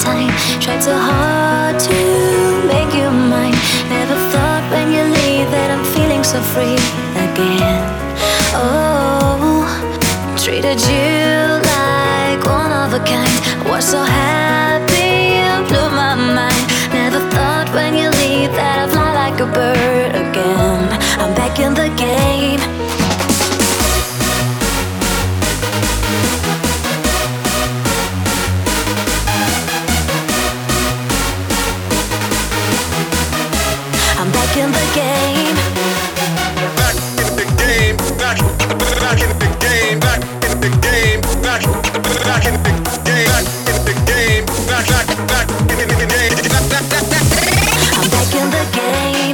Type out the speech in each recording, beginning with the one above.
time, tried so hard to make you mine. Never thought when you leave that I'm feeling so free again. Oh, treated you like one of a kind. Was so happy, you blew my mind. Never thought when you leave that I'd fly like a bird again. I'm back in the game. I'm back in the game. Back in the game. Back in the game. Back in the game. Back in the game. Back in the game. Back in the game. I'm back in the game.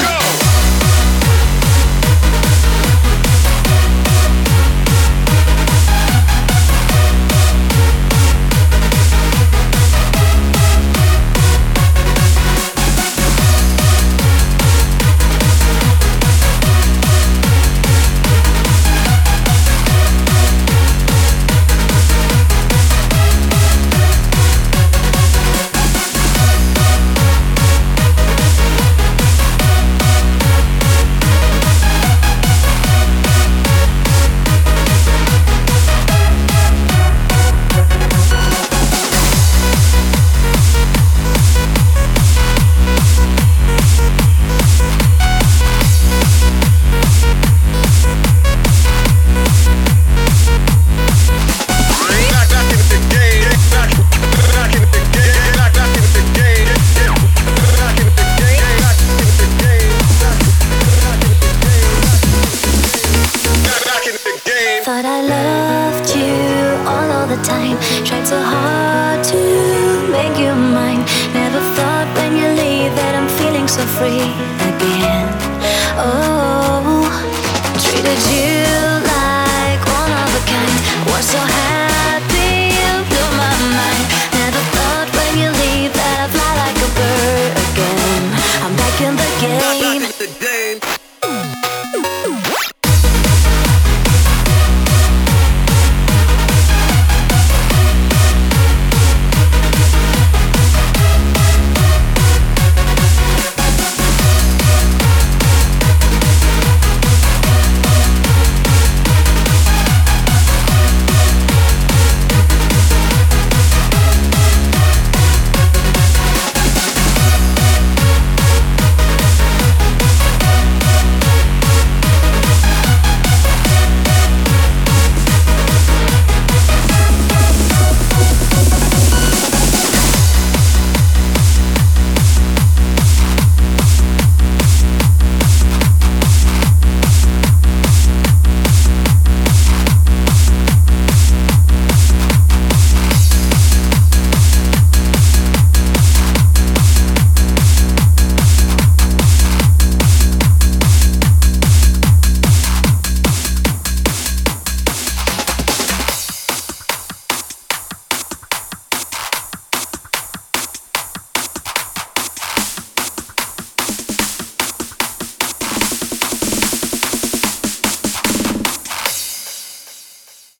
Thought I loved you all the time. Tried so hard to make you mine. Never thought when you leave that I'm feeling so free